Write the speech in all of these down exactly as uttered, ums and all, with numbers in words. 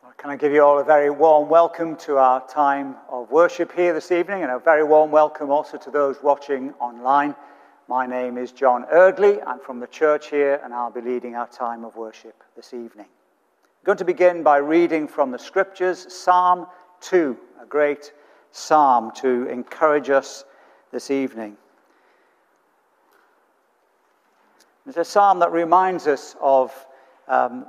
Can I give you all a very warm welcome to our time of worship here this evening, and a very warm welcome also to those watching online. My name is John Erdley. I'm from the church here, and I'll be leading our time of worship this evening. I'm going to begin by reading from the scriptures, Psalm two, a great psalm to encourage us this evening. It's a psalm that reminds us of um,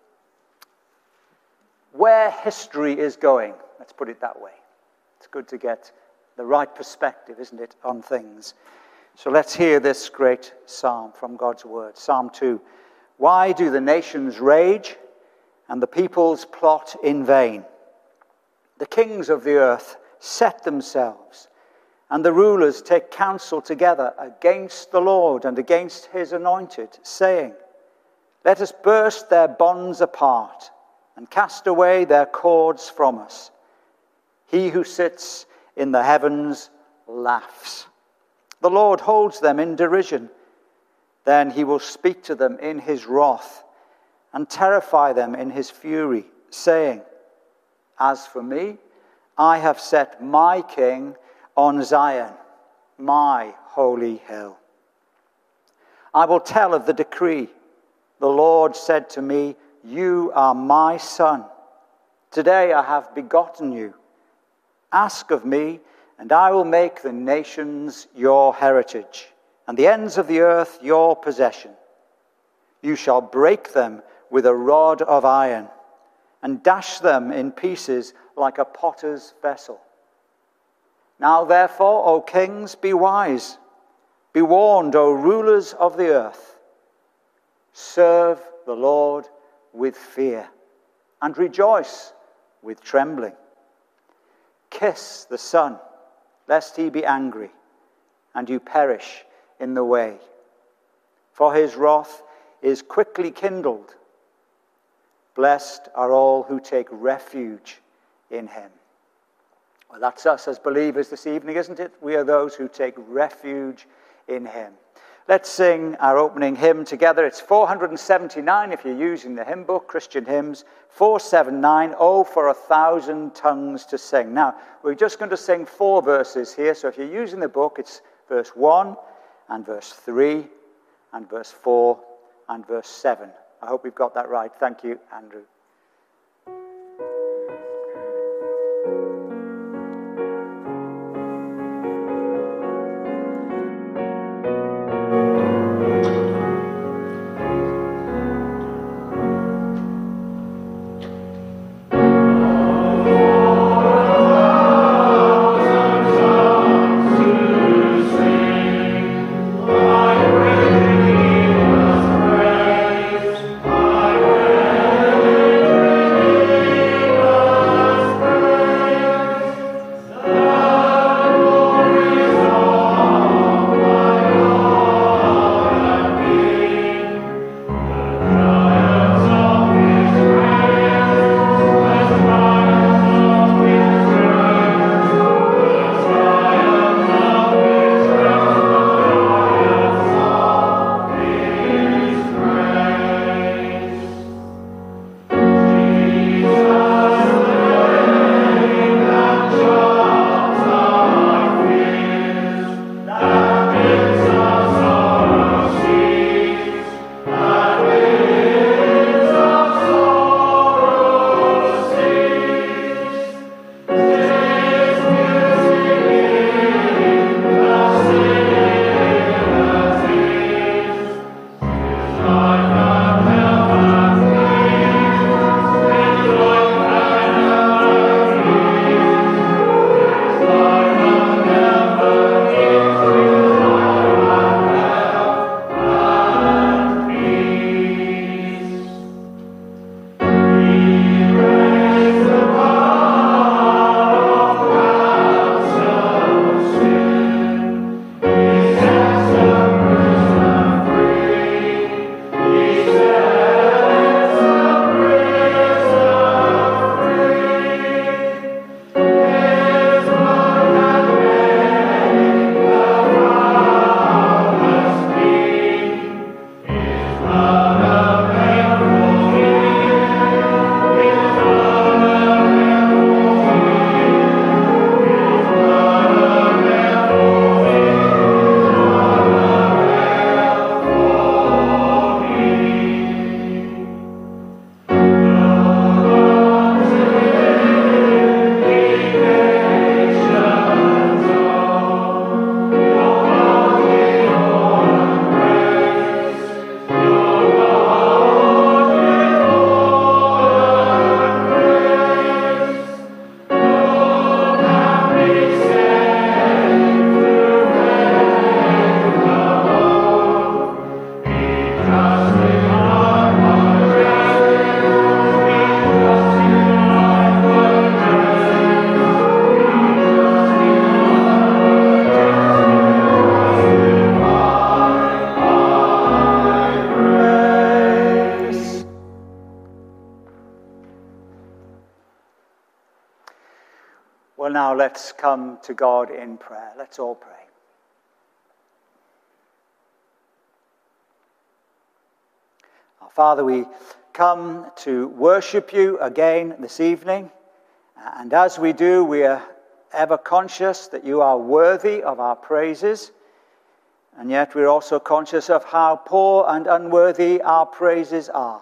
where history is going. Let's put it that way. It's good to get the right perspective, isn't it, on things. So let's hear this great psalm from God's word. Psalm two. Why do the nations rage and the peoples plot in vain? The kings of the earth set themselves, and the rulers take counsel together against the Lord and against his anointed, saying, let us burst their bonds apart and cast away their cords from us. He who sits in the heavens laughs. The Lord holds them in derision. Then he will speak to them in his wrath and terrify them in his fury, saying, as for me, I have set my king on Zion, my holy hill. I will tell of the decree. The Lord said to me, you are my son. Today I have begotten you. Ask of me, and I will make the nations your heritage, and the ends of the earth your possession. You shall break them with a rod of iron, and dash them in pieces like a potter's vessel. Now therefore, O kings, be wise. Be warned, O rulers of the earth. Serve the Lord with fear, and rejoice with trembling. Kiss the Son, lest he be angry, and you perish in the way. For his wrath is quickly kindled. Blessed are all who take refuge in him. Well, that's us as believers this evening, isn't it? We are those who take refuge in him. Let's sing our opening hymn together. It's four seventy-nine if you're using the hymn book, Christian Hymns, four seventy-nine, Oh, for a thousand tongues to sing. Now, we're just going to sing four verses here, so if you're using the book, it's verse one and verse three and verse four and verse seven. I hope we've got that right. Thank you, Andrew. I will Well, now let's come to God in prayer. Let's all pray. Our Father, we come to worship you again this evening. And as we do, we are ever conscious that you are worthy of our praises. And yet we're also conscious of how poor and unworthy our praises are.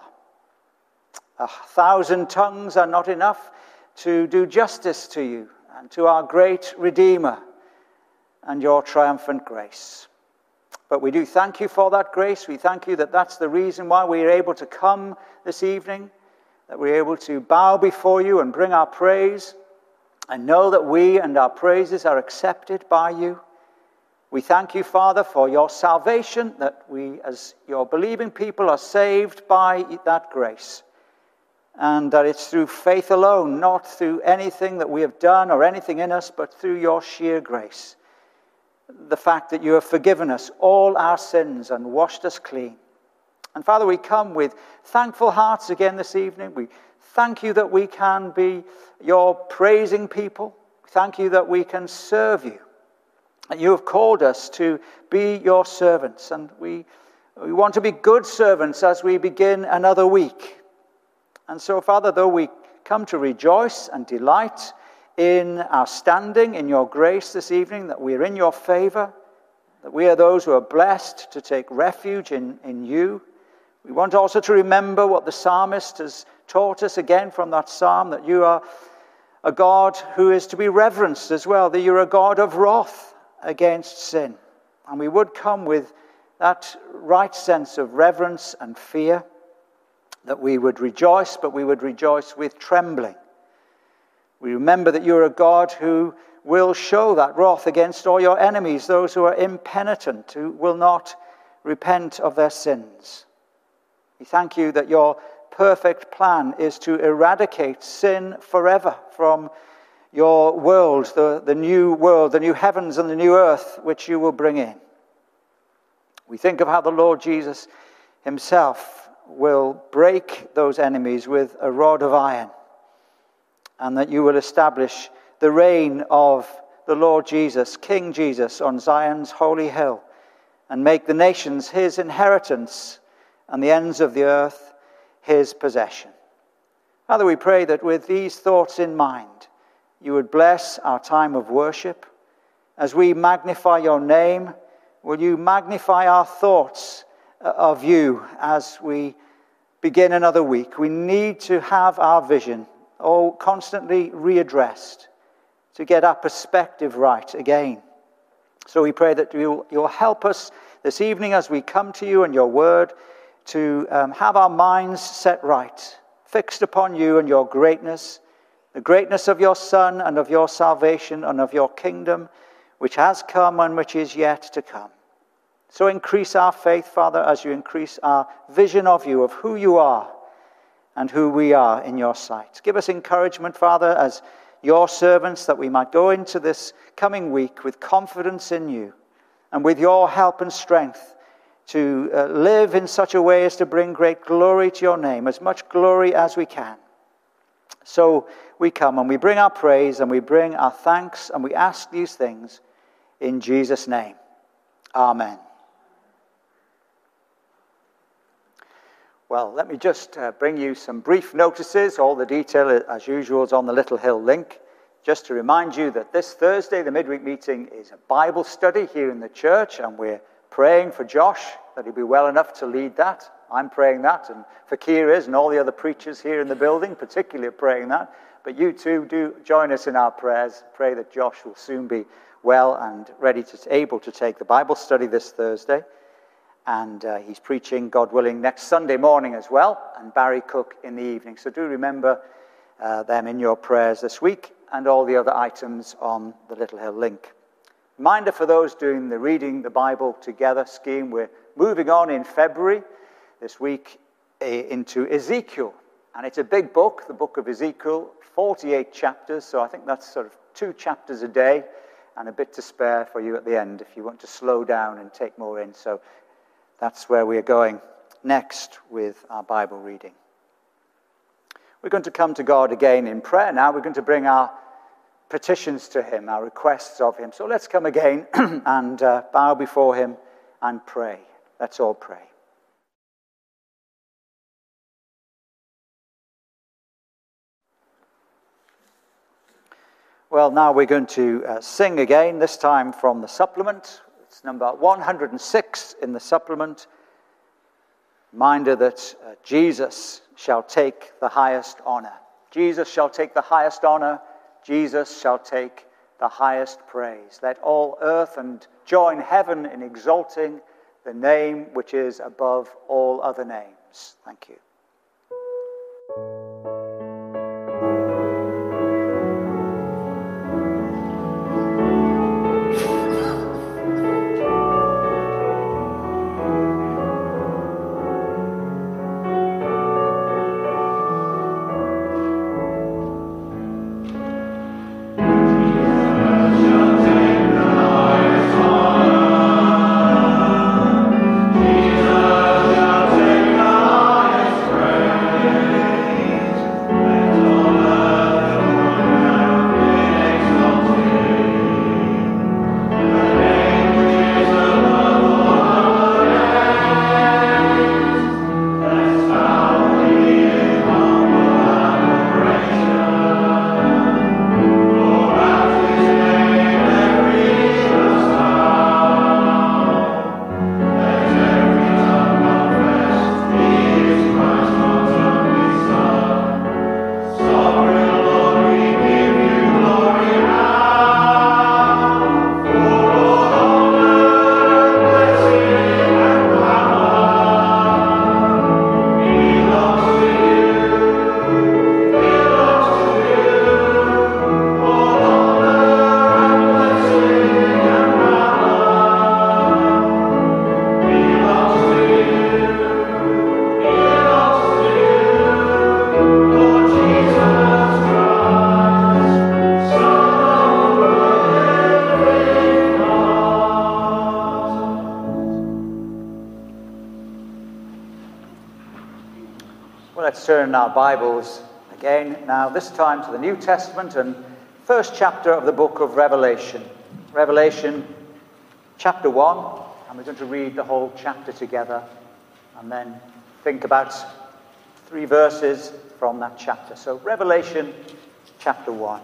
A thousand tongues are not enough to do justice to you and to our great Redeemer and your triumphant grace. But we do thank you for that grace. We thank you that that's the reason why we are able to come this evening, that we're able to bow before you and bring our praise and know that we and our praises are accepted by you. We thank you, Father, for your salvation, that we as your believing people are saved by that grace. And that it's through faith alone, not through anything that we have done or anything in us, but through your sheer grace. The fact that you have forgiven us all our sins and washed us clean. And Father, we come with thankful hearts again this evening. We thank you that we can be your praising people. We thank you that we can serve you. And you have called us to be your servants. And we, we want to be good servants as we begin another week. And so, Father, though we come to rejoice and delight in our standing in your grace this evening, that we are in your favor, that we are those who are blessed to take refuge in, in you, we want also to remember what the psalmist has taught us again from that psalm, that you are a God who is to be reverenced as well, that you're a God of wrath against sin. And we would come with that right sense of reverence and fear, that we would rejoice, but we would rejoice with trembling. We remember that you're a God who will show that wrath against all your enemies, those who are impenitent, who will not repent of their sins. We thank you that your perfect plan is to eradicate sin forever from your world, the, the new world, the new heavens and the new earth, which you will bring in. We think of how the Lord Jesus himself will break those enemies with a rod of iron, and that you will establish the reign of the Lord Jesus, King Jesus, on Zion's holy hill, and make the nations his inheritance and the ends of the earth his possession. Father, we pray that with these thoughts in mind, you would bless our time of worship. As we magnify your name, will you magnify our thoughts of you as we begin another week? We need to have our vision all constantly readdressed to get our perspective right again. So we pray that you'll, you'll help us this evening as we come to you and your word to um, have our minds set right, fixed upon you and your greatness, the greatness of your Son and of your salvation and of your kingdom, which has come and which is yet to come. So increase our faith, Father, as you increase our vision of you, of who you are and who we are in your sight. Give us encouragement, Father, as your servants, that we might go into this coming week with confidence in you and with your help and strength to uh, live in such a way as to bring great glory to your name, as much glory as we can. So we come and we bring our praise and we bring our thanks and we ask these things in Jesus' name. Amen. Well, let me just uh, bring you some brief notices. All the detail, as usual, is on the Little Hill link. Just to remind you that this Thursday, the midweek meeting, is a Bible study here in the church, and we're praying for Josh, that he'll be well enough to lead that. I'm praying that, and Fakir is, and all the other preachers here in the building, particularly praying that. But you too, do join us in our prayers. Pray that Josh will soon be well and ready to able to take the Bible study this Thursday. And uh, he's preaching, God willing, next Sunday morning as well, and Barry Cook in the evening. So do remember uh, them in your prayers this week, and all the other items on the Little Hill link. Reminder for those doing the Reading the Bible Together scheme, we're moving on in February this week uh, into Ezekiel. And it's a big book, the book of Ezekiel, forty-eight chapters, so I think that's sort of two chapters a day, and a bit to spare for you at the end if you want to slow down and take more in. So that's where we are going next with our Bible reading. We're going to come to God again in prayer now. We're going to bring our petitions to him, our requests of him. So let's come again and uh, bow before him and pray. Let's all pray. Well, now we're going to uh, sing again, this time from the supplement. It's number one hundred six in the supplement. Reminder that uh, Jesus shall take the highest honor. Jesus shall take the highest honor. Jesus shall take the highest praise. Let all earth and join heaven in exalting the name which is above all other names. Thank you. Turn our Bibles again now, this time to the New Testament and first chapter of the book of Revelation. Revelation chapter one, and we're going to read the whole chapter together and then think about three verses from that chapter. So Revelation chapter one.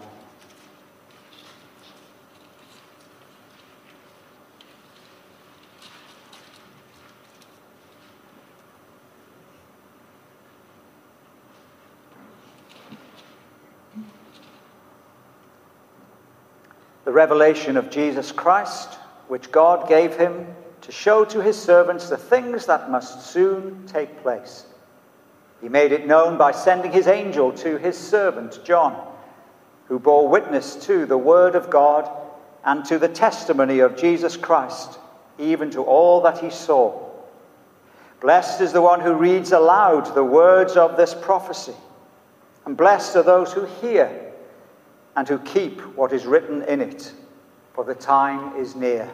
The revelation of Jesus Christ, which God gave him to show to his servants the things that must soon take place. He made it known by sending his angel to his servant John, who bore witness to the word of God and to the testimony of Jesus Christ, even to all that he saw. Blessed is the one who reads aloud the words of this prophecy, and blessed are those who hear and who keep what is written in it, for the time is near.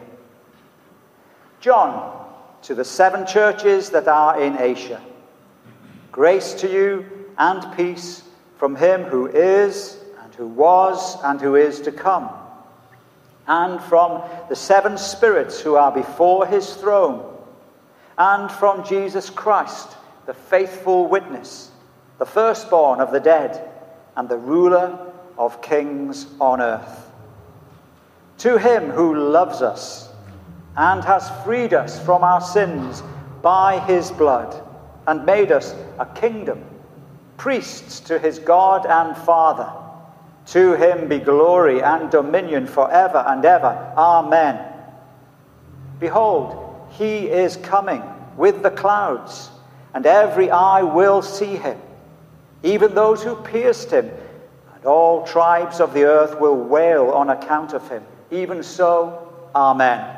John, to the seven churches that are in Asia, grace to you and peace from him who is, and who was, and who is to come, and from the seven spirits who are before his throne, and from Jesus Christ, the faithful witness, the firstborn of the dead, and the ruler of kings on earth. To him who loves us and has freed us from our sins by his blood and made us a kingdom, priests to his God and Father. To him be glory and dominion forever and ever. Amen. Behold, he is coming with the clouds, and every eye will see him, even those who pierced him. And all tribes of the earth will wail on account of him. Even so, Amen.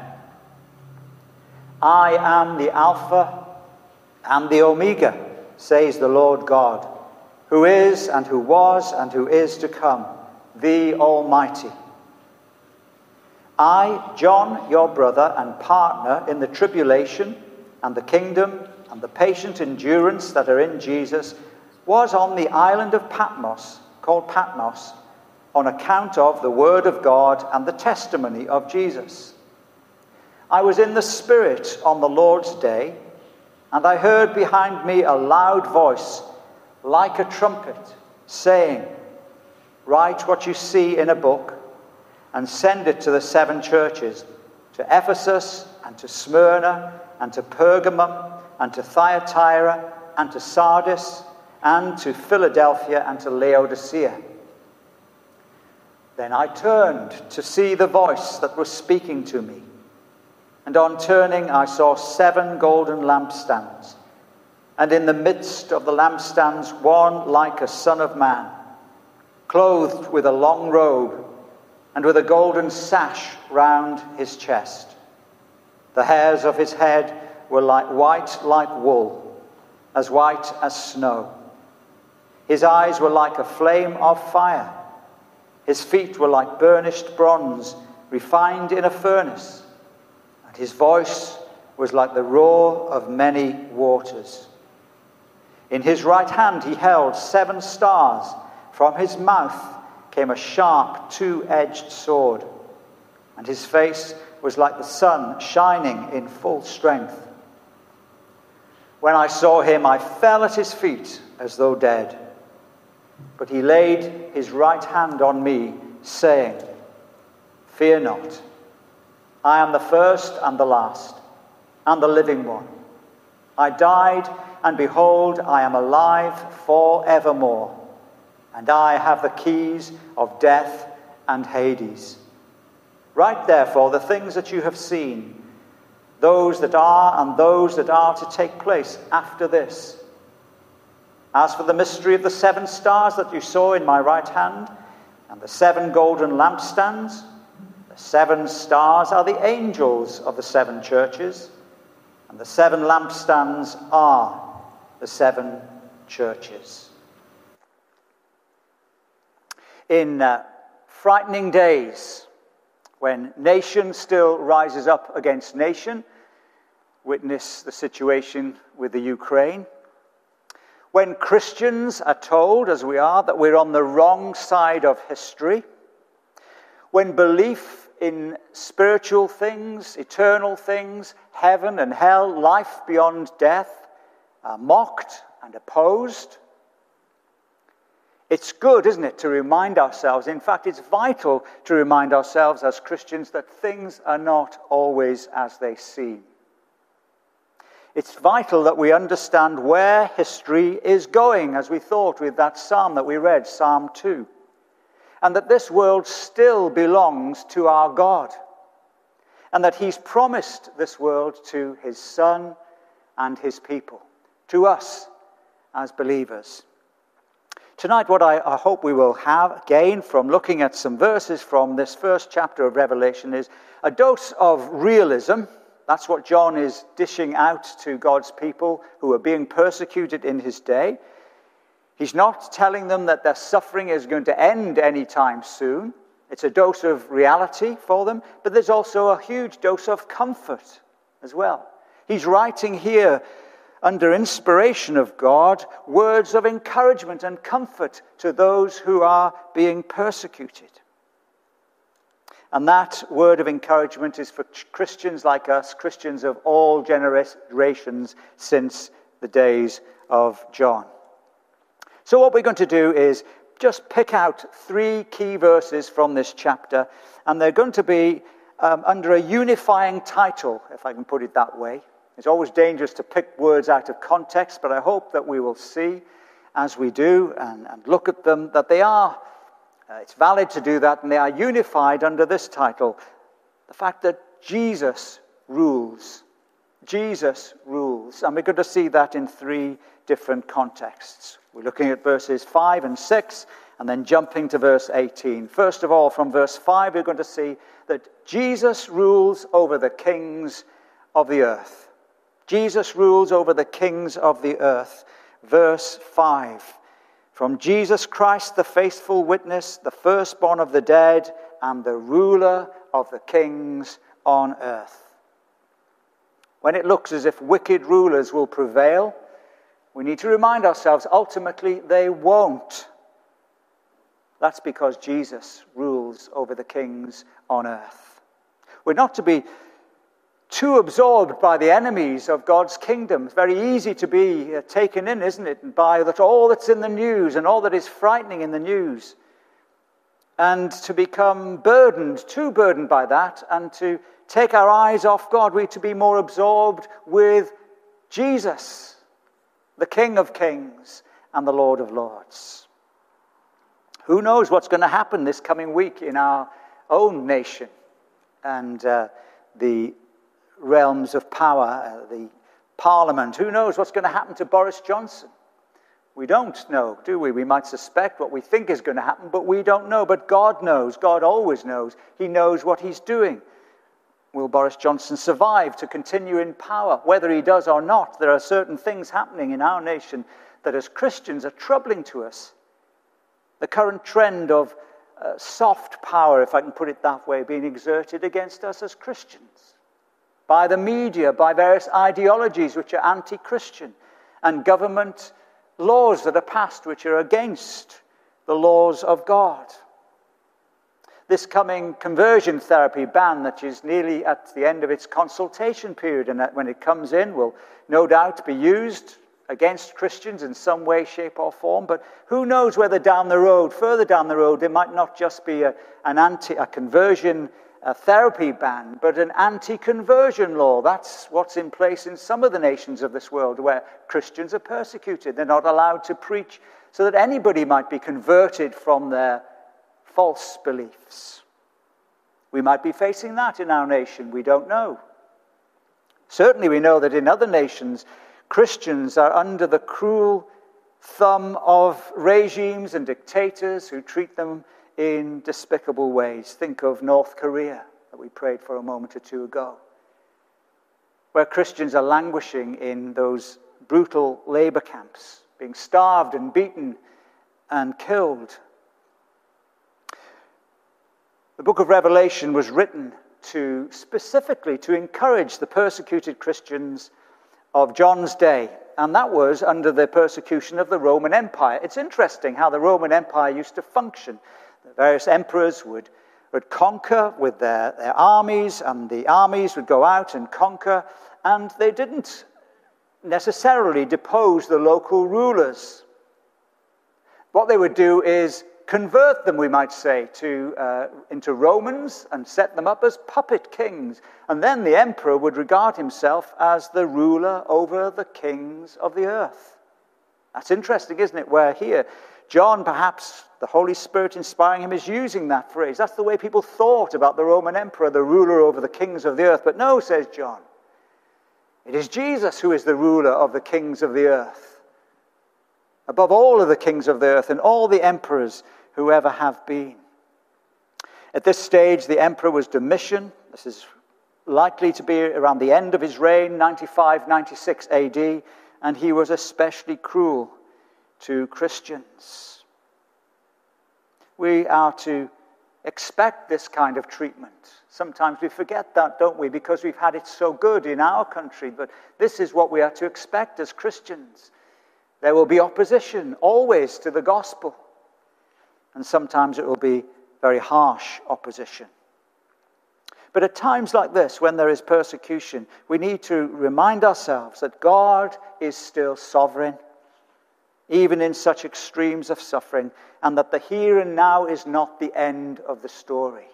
I am the Alpha and the Omega, says the Lord God, who is and who was and who is to come, the Almighty. I, John, your brother and partner in the tribulation and the kingdom and the patient endurance that are in Jesus, was on the island of Patmos, called Patmos, on account of the word of God and the testimony of Jesus. I was in the Spirit on the Lord's day, and I heard behind me a loud voice, like a trumpet, saying, "Write what you see in a book, and send it to the seven churches, to Ephesus, and to Smyrna, and to Pergamum, and to Thyatira, and to Sardis, and to Philadelphia, and to Laodicea." Then I turned to see the voice that was speaking to me. And on turning, I saw seven golden lampstands. And in the midst of the lampstands, one like a son of man, clothed with a long robe, and with a golden sash round his chest. The hairs of his head were like white like wool, as white as snow. His eyes were like a flame of fire. His feet were like burnished bronze, refined in a furnace. And his voice was like the roar of many waters. In his right hand he held seven stars. From his mouth came a sharp, two-edged sword. And his face was like the sun shining in full strength. When I saw him, I fell at his feet as though dead. But he laid his right hand on me, saying, "Fear not. I am the first and the last, and the living one. I died, and behold, I am alive forevermore. And I have the keys of death and Hades. Write therefore the things that you have seen, those that are and those that are to take place after this. As for the mystery of the seven stars that you saw in my right hand, and the seven golden lampstands, the seven stars are the angels of the seven churches, and the seven lampstands are the seven churches." In uh, frightening days, when nation still rises up against nation, witness the situation with the Ukraine, when Christians are told, as we are, that we're on the wrong side of history, when belief in spiritual things, eternal things, heaven and hell, life beyond death, are mocked and opposed, it's good, isn't it, to remind ourselves, in fact, it's vital to remind ourselves as Christians that things are not always as they seem. It's vital that we understand where history is going, as we thought with that psalm that we read, Psalm two. And that this world still belongs to our God. And that he's promised this world to his Son and his people, to us as believers. Tonight, what I, I hope we will have, gain from looking at some verses from this first chapter of Revelation, is a dose of realism. That's what John is dishing out to God's people who are being persecuted in his day. He's not telling them that their suffering is going to end anytime soon. It's a dose of reality for them, but there's also a huge dose of comfort as well. He's writing here, under inspiration of God, words of encouragement and comfort to those who are being persecuted. And that word of encouragement is for Christians like us, Christians of all generations since the days of John. So what we're going to do is just pick out three key verses from this chapter, and they're going to be um, under a unifying title, if I can put it that way. It's always dangerous to pick words out of context, but I hope that we will see as we do and, and look at them that they are Uh, it's valid to do that, and they are unified under this title, the fact that Jesus rules. Jesus rules. And we're going to see that in three different contexts. We're looking at verses five and six, and then jumping to verse eighteen. First of all, from verse five, we're going to see that Jesus rules over the kings of the earth. Jesus rules over the kings of the earth. Verse five. From Jesus Christ, the faithful witness, the firstborn of the dead, and the ruler of the kings on earth. When it looks as if wicked rulers will prevail, we need to remind ourselves, ultimately, they won't. That's because Jesus rules over the kings on earth. We're not to be too absorbed by the enemies of God's kingdom. It's very easy to be uh, taken in, isn't it, and by that all that's in the news and all that is frightening in the news. And to become burdened, too burdened by that, and to take our eyes off God. We're to be more absorbed with Jesus, the King of Kings and the Lord of Lords. Who knows what's going to happen this coming week in our own nation and uh, the realms of power, uh, the Parliament. Who knows what's going to happen to Boris Johnson? We don't know, do we? We might suspect what we think is going to happen, but we don't know. But God knows. God always knows. He knows what he's doing. Will Boris Johnson survive to continue in power? Whether he does or not, there are certain things happening in our nation that as Christians are troubling to us. The current trend of uh, soft power, if I can put it that way, being exerted against us as Christians. By the media, by various ideologies which are anti-Christian, and government laws that are passed which are against the laws of God. This coming conversion therapy ban that is nearly at the end of its consultation period, and that when it comes in will no doubt be used against Christians in some way, shape or form. But who knows whether down the road, further down the road, there might not just be a, an anti, a conversion a therapy ban, but an anti-conversion law. That's what's in place in some of the nations of this world where Christians are persecuted. They're not allowed to preach so that anybody might be converted from their false beliefs. We might be facing that in our nation. We don't know. Certainly we know that in other nations, Christians are under the cruel thumb of regimes and dictators who treat them in despicable ways. Think of North Korea that we prayed for a moment or two ago, where Christians are languishing in those brutal labor camps, being starved and beaten and killed. The book of Revelation was written to specifically to encourage the persecuted Christians of John's day, and that was under the persecution of the Roman Empire. It's interesting how the Roman Empire used to function. The various emperors would, would conquer with their, their armies, and the armies would go out and conquer, and they didn't necessarily depose the local rulers. What they would do is convert them, we might say, to uh, into Romans and set them up as puppet kings. And then the emperor would regard himself as the ruler over the kings of the earth. That's interesting, isn't it? Where here, John, perhaps the Holy Spirit inspiring him, is using that phrase. That's the way people thought about the Roman emperor, the ruler over the kings of the earth. But no, says John, it is Jesus who is the ruler of the kings of the earth, above all of the kings of the earth and all the emperors who ever have been. At this stage, the emperor was Domitian. This is likely to be around the end of his reign, ninety-five, ninety-six A D, and he was especially cruel to Christians. We are to expect this kind of treatment. Sometimes we forget that, don't we, because we've had it so good in our country, but this is what we are to expect as Christians. There will be opposition always to the gospel, and sometimes it will be very harsh opposition. But at times like this, when there is persecution, we need to remind ourselves that God is still sovereign, even in such extremes of suffering, and that the here and now is not the end of the story.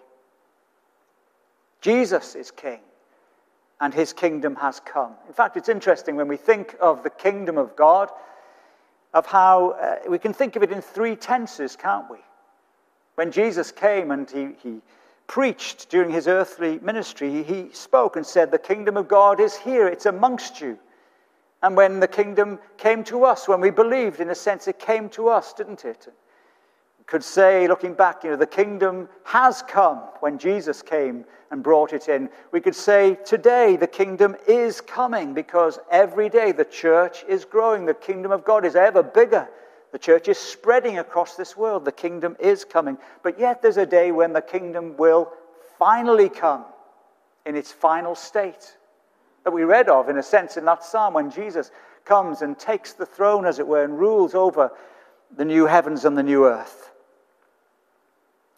Jesus is king, and his kingdom has come. In fact, it's interesting when we think of the kingdom of God, of how uh, we can think of it in three tenses, can't we? When Jesus came and he, he preached during his earthly ministry, he spoke and said, the kingdom of God is here, it's amongst you. And when the kingdom came to us, when we believed, in a sense, it came to us, didn't it? We could say, looking back, you know, the kingdom has come when Jesus came and brought it in. We could say, today the kingdom is coming, because every day the church is growing. The kingdom of God is ever bigger. The church is spreading across this world. The kingdom is coming. But yet there's a day when the kingdom will finally come in its final state, that we read of, in a sense, in that psalm, when Jesus comes and takes the throne, as it were, and rules over the new heavens and the new earth.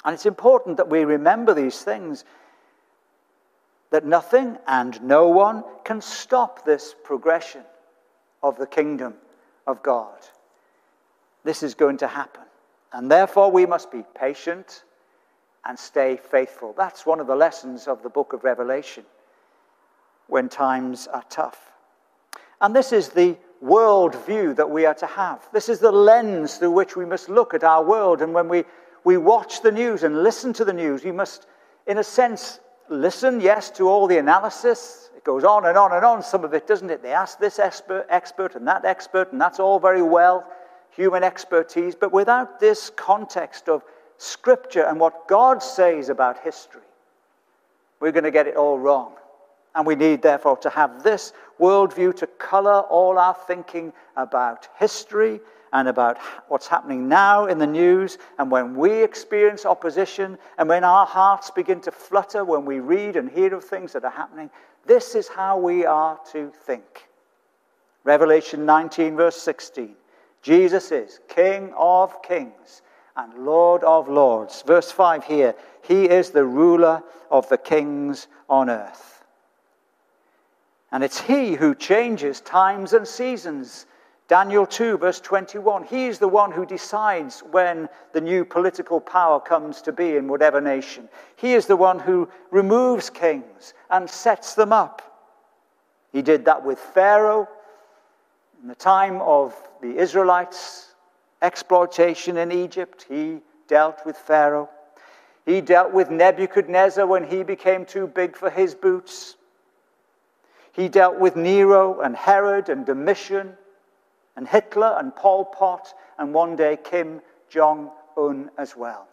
And it's important that we remember these things, that nothing and no one can stop this progression of the kingdom of God. This is going to happen. And therefore we must be patient and stay faithful. That's one of the lessons of the book of Revelation when times are tough. And this is the world view that we are to have. This is the lens through which we must look at our world. And when we, we watch the news and listen to the news, we must, in a sense, listen, yes, to all the analysis. It goes on and on and on, some of it, doesn't it? They ask this expert, expert and that expert, and that's all very well, human expertise, but without this context of Scripture and what God says about history, we're going to get it all wrong. And we need, therefore, to have this worldview to colour all our thinking about history and about what's happening now in the news. And when we experience opposition and when our hearts begin to flutter when we read and hear of things that are happening, this is how we are to think. Revelation nineteen, verse sixteen. Jesus is King of kings and Lord of lords. Verse five here, he is the ruler of the kings on earth. And it's he who changes times and seasons. Daniel two, verse twenty-one, he is the one who decides when the new political power comes to be in whatever nation. He is the one who removes kings and sets them up. He did that with Pharaoh in the time of the Israelites' exploitation in Egypt. He dealt with Pharaoh. He dealt with Nebuchadnezzar when he became too big for his boots. He dealt with Nero and Herod and Domitian and Hitler and Pol Pot and one day Kim Jong-un as well.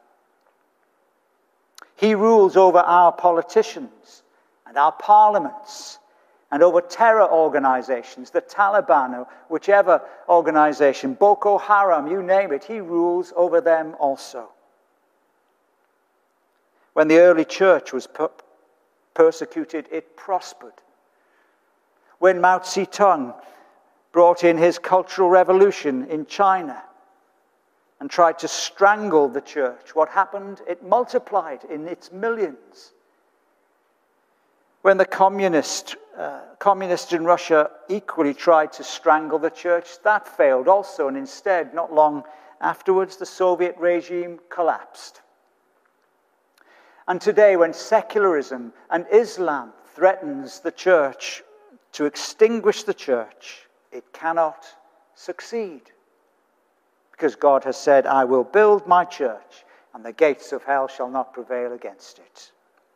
He rules over our politicians and our parliaments and over terror organizations, the Taliban or whichever organization, Boko Haram, you name it, he rules over them also. When the early church was per- persecuted, it prospered. When Mao Zedong brought in his Cultural Revolution in China and tried to strangle the church, what happened? It multiplied in its millions. When the communist, uh, communists in Russia equally tried to strangle the church, that failed also, and instead, not long afterwards, the Soviet regime collapsed. And today, when secularism and Islam threatens the church, to extinguish the church, it cannot succeed. Because God has said, I will build my church, and the gates of hell shall not prevail against it.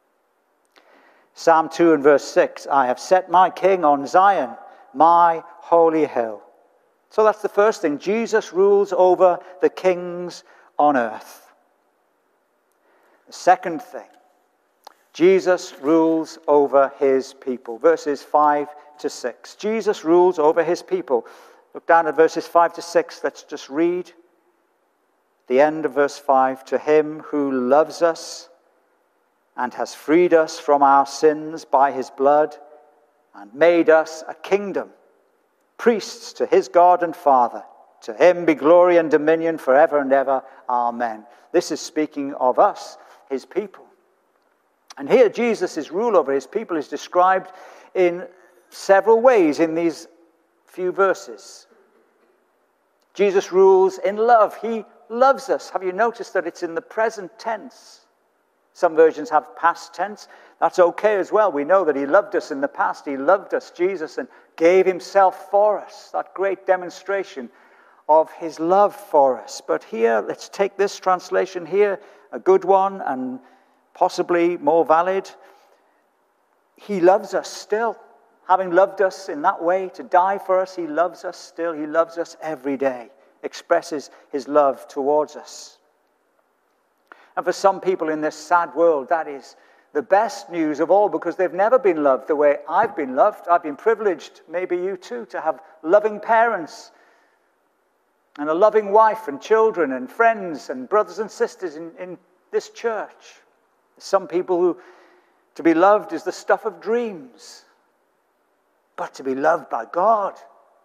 Psalm two and verse six, I have set my king on Zion, my holy hill. So that's the first thing. Jesus rules over the kings on earth. The second thing, Jesus rules over his people. Verses five to six. Jesus rules over his people. Look down at verses five to six. Let's just read the end of verse five. To him who loves us and has freed us from our sins by his blood and made us a kingdom, priests to his God and Father. To him be glory and dominion forever and ever. Amen. This is speaking of us, his people. And here Jesus' rule over his people is described in several ways in these few verses. Jesus rules in love. He loves us. Have you noticed that it's in the present tense? Some versions have past tense. That's okay as well. We know that he loved us in the past. He loved us, Jesus, and gave himself for us. That great demonstration of his love for us. But here, let's take this translation here, a good one and possibly more valid. He loves us still. Having loved us in that way, to die for us, he loves us still. He loves us every day, expresses his love towards us. And for some people in this sad world, that is the best news of all, because they've never been loved the way I've been loved. I've been privileged, maybe you too, to have loving parents and a loving wife and children and friends and brothers and sisters in, in this church. Some people who, to be loved is the stuff of dreams. But to be loved by God,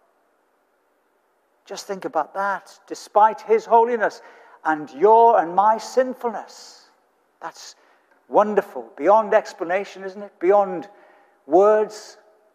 just think about that. Despite his holiness and your and my sinfulness, That's wonderful. Beyond explanation, isn't it? Beyond words.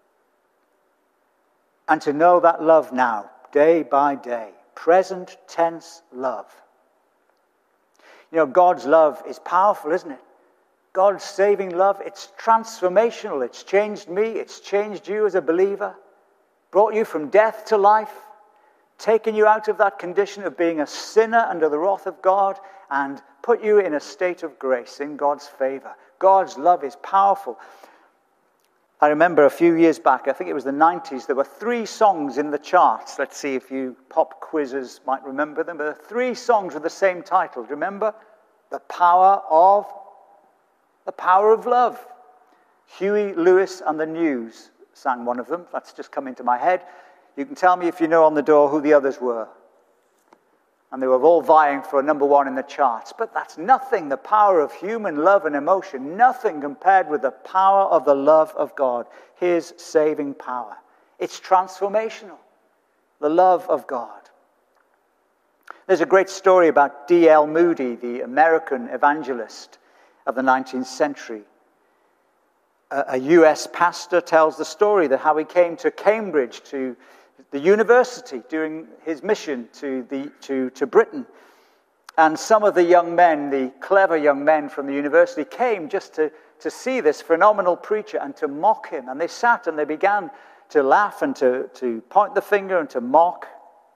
And to know that love now, day by day. Present tense love. You know, God's love is powerful, isn't it? God's saving love, it's transformational. It's changed me. It's changed you as a believer. Brought you from death to life. Taken you out of that condition of being a sinner under the wrath of God and put you in a state of grace, in God's favor. God's love is powerful. I remember a few years back, I think it was the nineties, there were three songs in the charts. Let's see if you pop quizzes might remember them. There were three songs with the same title. Do you remember? The Power of, The Power of Love. Huey Lewis and the News sang one of them. That's just come into my head. You can tell me if you know on the door who the others were. And they were all vying for a number one in the charts. But that's nothing, the power of human love and emotion, nothing compared with the power of the love of God, his saving power. It's transformational, the love of God. There's a great story about D L Moody, the American evangelist of the nineteenth century. A, a U S pastor tells the story that how he came to Cambridge, to the university, during his mission to, the, to, to Britain. And some of the young men, the clever young men from the university, came just to, to see this phenomenal preacher and to mock him. And they sat and they began to laugh and to, to point the finger and to mock.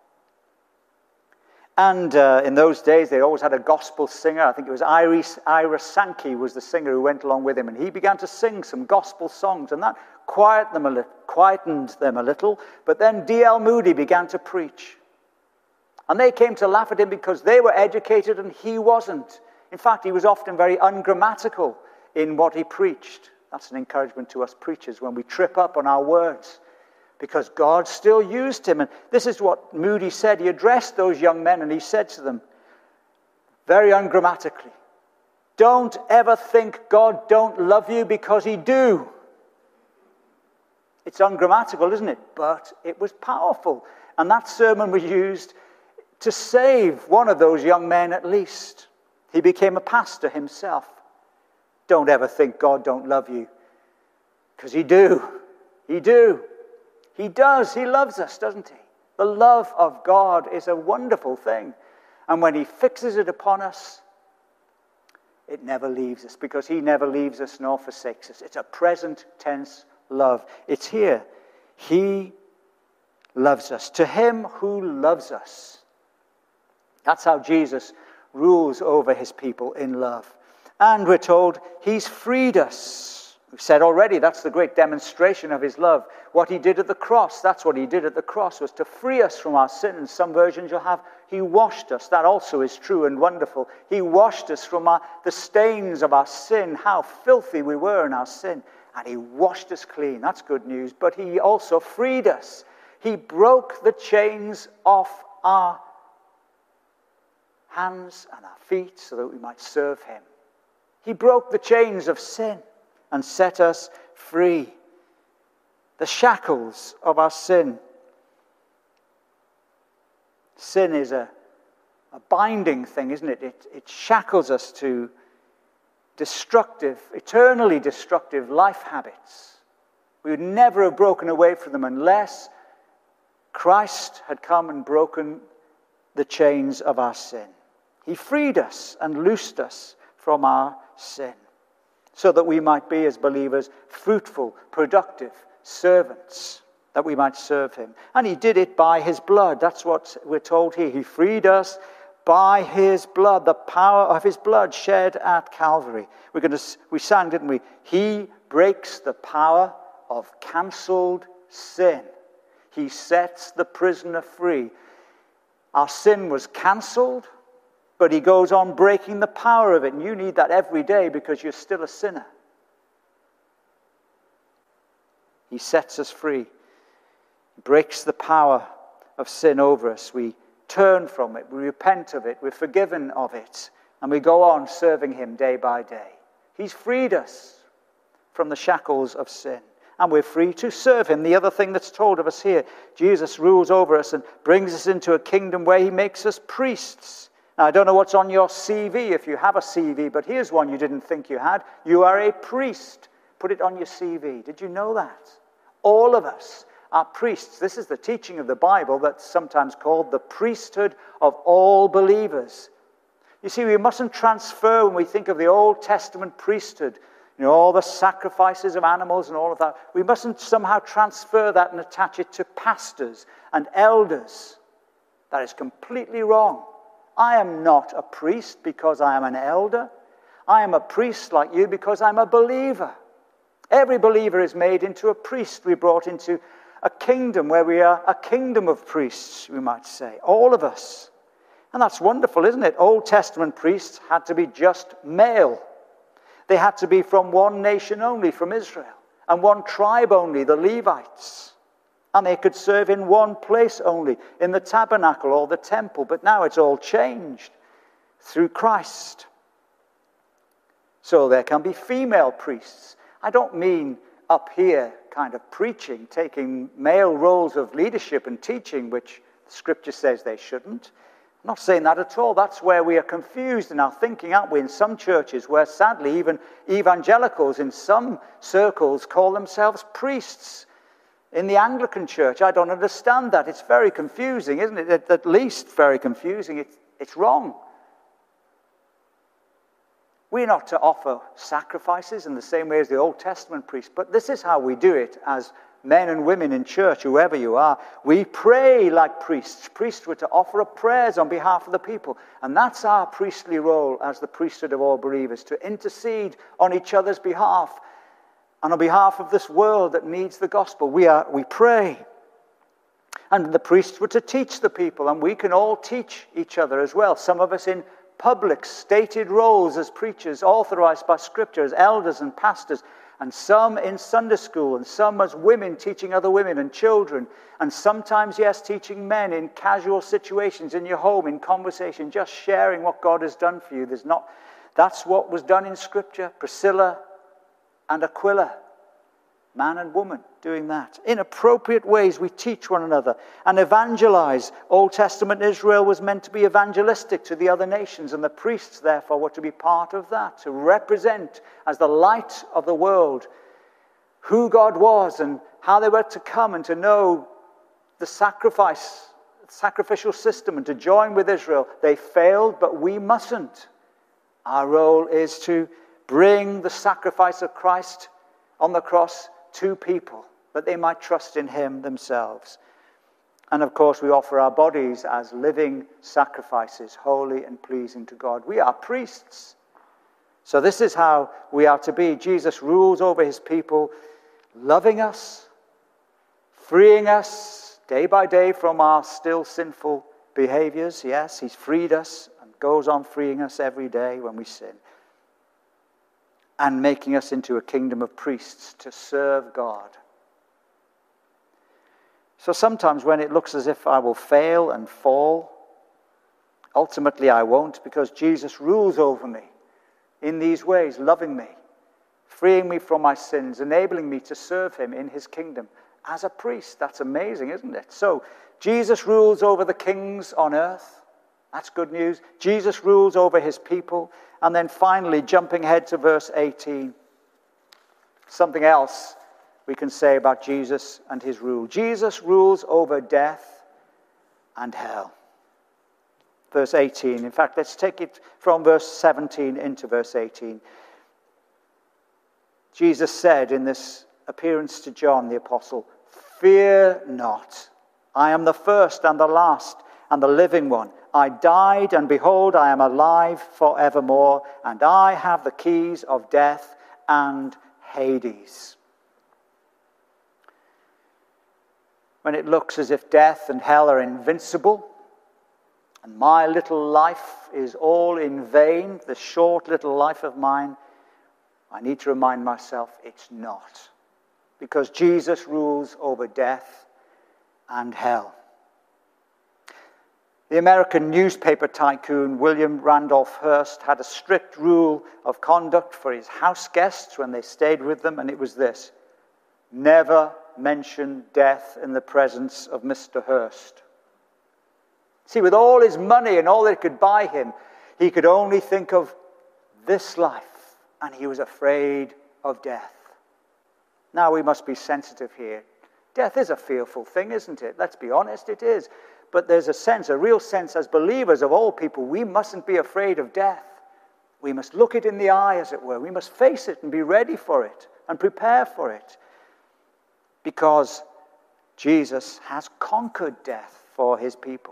And uh, in those days, they always had a gospel singer. I think it was Iris, Ira Sankey was the singer who went along with him. And he began to sing some gospel songs. And that quieted them a li- quietened them a little. But then D L Moody began to preach. And they came to laugh at him because they were educated and he wasn't. In fact, he was often very ungrammatical in what he preached. That's an encouragement to us preachers when we trip up on our words. Because God still used him. And this is what Moody said. He addressed those young men and he said to them, very ungrammatically, don't ever think God don't love you, because he do. It's ungrammatical, isn't it? But it was powerful. And that sermon was used to save one of those young men at least. He became a pastor himself. Don't ever think God don't love you, because he do. He do. He does. He loves us, doesn't he? The love of God is a wonderful thing. And when he fixes it upon us, it never leaves us, because he never leaves us nor forsakes us. It's a present tense love. It's here. He loves us. To him who loves us. That's how Jesus rules over his people in love. And we're told he's freed us. We've said already, that's the great demonstration of his love. What he did at the cross, that's what he did at the cross, was to free us from our sins. Some versions you'll have, he washed us. That also is true and wonderful. He washed us from our, the stains of our sin, how filthy we were in our sin. And he washed us clean. That's good news. But he also freed us. He broke the chains off our hands and our feet so that we might serve him. He broke the chains of sin and set us free. The shackles of our sin. Sin is a, a binding thing, isn't it? it? It shackles us to destructive, eternally destructive life habits. We would never have broken away from them unless Christ had come and broken the chains of our sin. He freed us and loosed us from our sin, so that we might be, as believers, fruitful, productive servants, that we might serve him. And he did it by his blood. That's what we're told here. He freed us by his blood, the power of his blood shed at Calvary. We're going to, we sang, didn't we? He breaks the power of cancelled sin. He sets the prisoner free. Our sin was cancelled, but he goes on breaking the power of it. And you need that every day because you're still a sinner. He sets us free. He breaks the power of sin over us. We turn from it. We repent of it. We're forgiven of it. And we go on serving him day by day. He's freed us from the shackles of sin. And we're free to serve him. The other thing that's told of us here, Jesus rules over us and brings us into a kingdom where he makes us priests Now, I don't know what's on your C V if you have a C V, but here's one you didn't think you had. You are a priest. Put it on your C V. Did you know that? All of us are priests. This is the teaching of the Bible that's sometimes called the priesthood of all believers. You see, we mustn't transfer when we think of the Old Testament priesthood, you know, all the sacrifices of animals and all of that. We mustn't somehow transfer that and attach it to pastors and elders. That is completely wrong. I am not a priest because I am an elder. I am a priest like you because I'm a believer. Every believer is made into a priest. We're brought into a kingdom where we are a kingdom of priests, we might say. All of us. And that's wonderful, isn't it? Old Testament priests had to be just male. They had to be from one nation only, from Israel, and one tribe only, the Levites. And they could serve in one place only, in the tabernacle or the temple. But now it's all changed through Christ. So there can be female priests. I don't mean up here kind of preaching, taking male roles of leadership and teaching, which the Scripture says they shouldn't. I'm not saying that at all. That's where we are confused in our thinking, aren't we? In some churches where sadly even evangelicals in some circles call themselves priests. In the Anglican Church, I don't understand that. It's very confusing, isn't it? At, at least very confusing. It's, it's wrong. We're not to offer sacrifices in the same way as the Old Testament priests, but this is how we do it as men and women in church, whoever you are. We pray like priests. Priests were to offer up prayers on behalf of the people. And that's our priestly role as the priesthood of all believers, to intercede on each other's behalf and on behalf of this world that needs the gospel. We are, we pray. And the priests were to teach the people, and we can all teach each other as well. Some of us in public, stated roles as preachers, authorized by Scripture as elders and pastors, and some in Sunday school, and some as women teaching other women and children, and sometimes, yes, teaching men in casual situations in your home, in conversation, just sharing what God has done for you. There's not, that's what was done in Scripture. Priscilla and Aquila, man and woman, doing that. In appropriate ways, we teach one another and evangelize. Old Testament Israel was meant to be evangelistic to the other nations, and the priests, therefore, were to be part of that, to represent as the light of the world who God was and how they were to come and to know the sacrifice, sacrificial system, and to join with Israel. They failed, but we mustn't. Our role is to bring the sacrifice of Christ on the cross to people, that they might trust in him themselves. And of course, we offer our bodies as living sacrifices, holy and pleasing to God. We are priests. So this is how we are to be. Jesus rules over his people, loving us, freeing us day by day from our still sinful behaviors. Yes, he's freed us and goes on freeing us every day when we sin, and making us into a kingdom of priests to serve God. So sometimes when it looks as if I will fail and fall, ultimately I won't, because Jesus rules over me in these ways, loving me, freeing me from my sins, enabling me to serve him in his kingdom as a priest. That's amazing, isn't it? So Jesus rules over the kings on earth. That's good news. Jesus rules over his people. And then finally, jumping ahead to verse eighteen, something else we can say about Jesus and his rule. Jesus rules over death and hell. Verse eighteen. In fact, let's take it from verse seventeen into verse eighteen. Jesus said in this appearance to John the apostle, "Fear not. I am the first and the last and the living one. I died, and behold, I am alive forevermore, and I have the keys of death and Hades." When it looks as if death and hell are invincible, and my little life is all in vain, the short little life of mine, I need to remind myself it's not. Because Jesus rules over death and hell. The American newspaper tycoon William Randolph Hearst had a strict rule of conduct for his house guests when they stayed with them, and it was this: never mention death in the presence of Mister Hearst. See, with all his money and all that could buy him, he could only think of this life, and he was afraid of death. Now we must be sensitive here. Death is a fearful thing, isn't it? Let's be honest, it is. But there's a sense, a real sense as believers of all people, we mustn't be afraid of death. We must look it in the eye, as it were. We must face it and be ready for it and prepare for it. Because Jesus has conquered death for his people.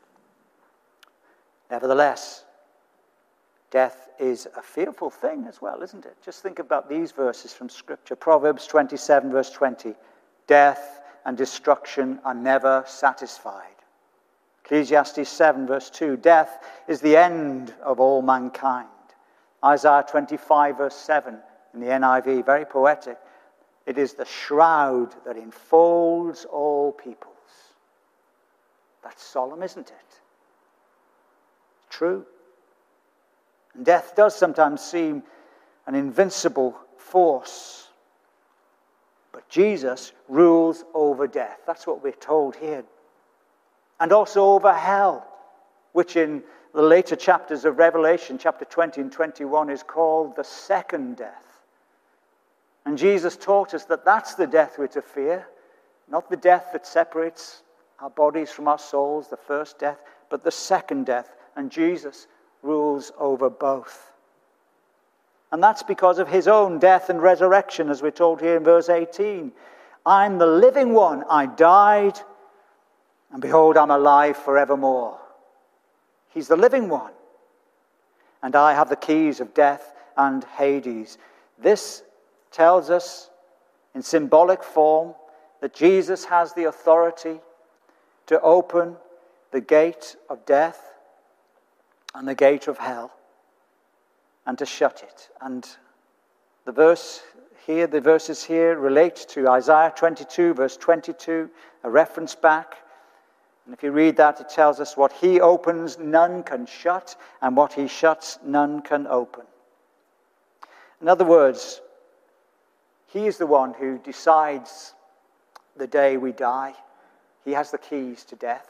Nevertheless, death is a fearful thing as well, isn't it? Just think about these verses from Scripture. Proverbs twenty-seven, verse twenty. Death and destruction are never satisfied. Ecclesiastes seven, verse two. Death is the end of all mankind. Isaiah twenty-five, verse seven, in the N I V, very poetic. It is the shroud that enfolds all peoples. That's solemn, isn't it? True. And death does sometimes seem an invincible force. But Jesus rules over death. That's what we're told here. And also over hell, which in the later chapters of Revelation, chapter twenty and twenty-one, is called the second death. And Jesus taught us that that's the death we're to fear, not the death that separates our bodies from our souls, the first death, but the second death. And Jesus rules over both. And that's because of his own death and resurrection, as we're told here in verse eighteen. I'm the living one. I died, and behold, I'm alive forevermore. He's the living one. And I have the keys of death and Hades. This tells us in symbolic form that Jesus has the authority to open the gate of death and the gate of hell, and to shut it. And the verse here, the verses here relate to Isaiah twenty-two, verse twenty-two, a reference back. And if you read that, it tells us what he opens, none can shut, and what he shuts, none can open. In other words, he is the one who decides the day we die. He has the keys to death.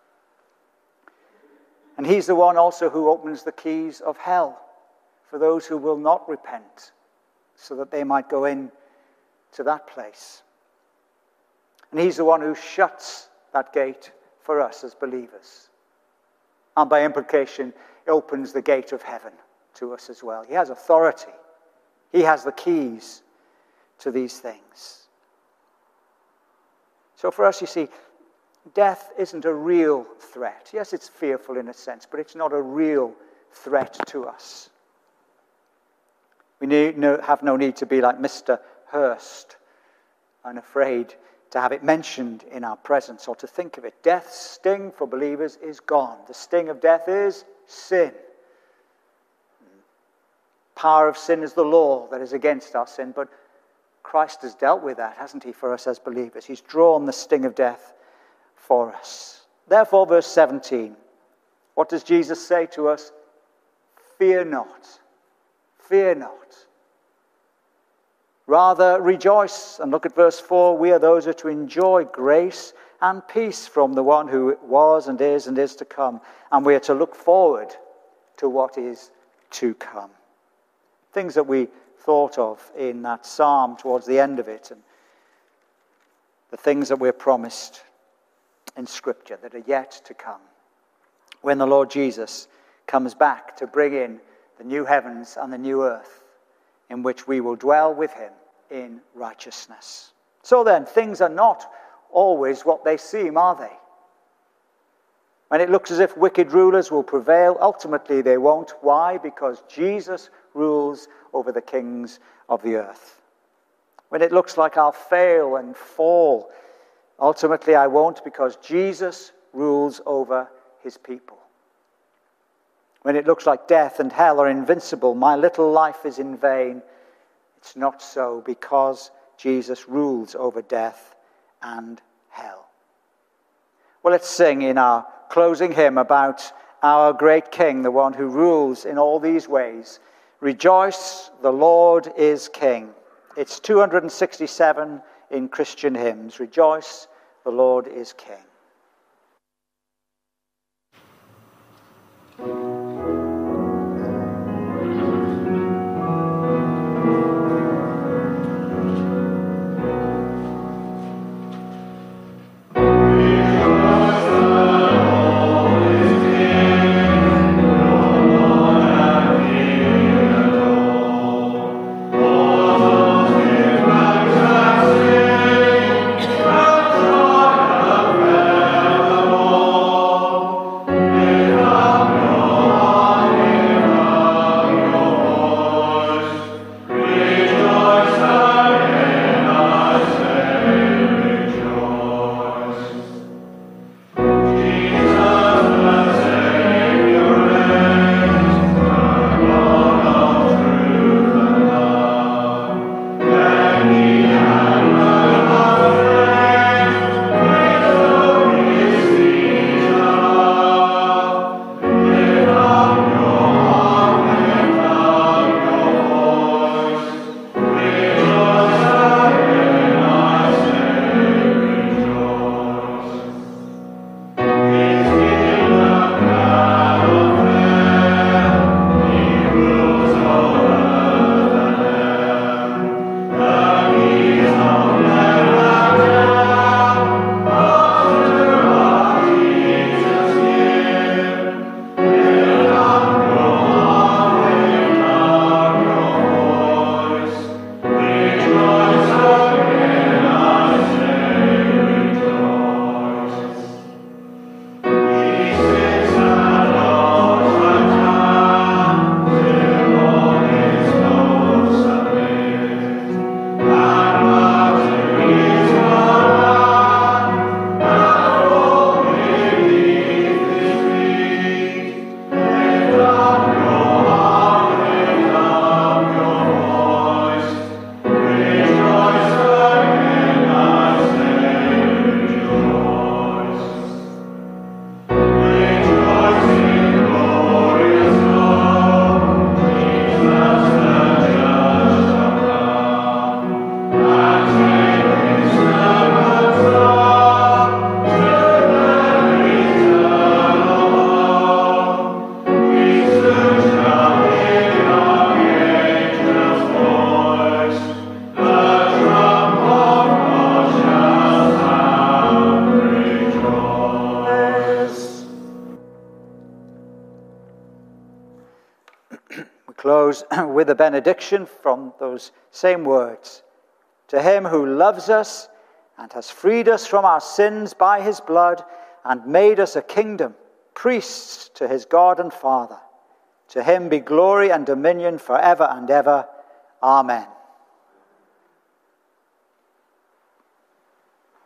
And he's the one also who opens the keys of hell for those who will not repent, so that they might go in to that place. And he's the one who shuts that gate for us as believers. And by implication, opens the gate of heaven to us as well. He has authority. He has the keys to these things. So for us, you see, death isn't a real threat. Yes, it's fearful in a sense, but it's not a real threat to us. We need no, have no need to be like Mister Hurst, unafraid to have it mentioned in our presence or to think of it. Death's sting for believers is gone. The sting of death is sin. Power of sin is the law that is against our sin, but Christ has dealt with that, hasn't he, for us as believers? He's drawn the sting of death for us. Therefore, verse seventeen, what does Jesus say to us? Fear not. Fear not. Rather, rejoice. And look at verse four. We are those who are to enjoy grace and peace from the one who was and is and is to come. And we are to look forward to what is to come. Things that we thought of in that psalm towards the end of it, and the things that we're promised in Scripture that are yet to come when the Lord Jesus comes back to bring in the new heavens and the new earth in which we will dwell with him in righteousness. So then, things are not always what they seem, are they? When it looks as if wicked rulers will prevail, ultimately they won't. Why? Because Jesus rules over the kings of the earth. When it looks like I'll fail and fall, ultimately I won't, because Jesus rules over his people. When it looks like death and hell are invincible, my little life is in vain, it's not so, because Jesus rules over death and hell. Well, let's sing in our closing hymn about our great King, the one who rules in all these ways. Rejoice, the Lord is King. It's two hundred sixty-seven in Christian hymns. Rejoice, the Lord is King. close with a benediction from those same words. To him who loves us and has freed us from our sins by his blood and made us a kingdom, priests to his God and Father. To him be glory and dominion forever and ever. Amen.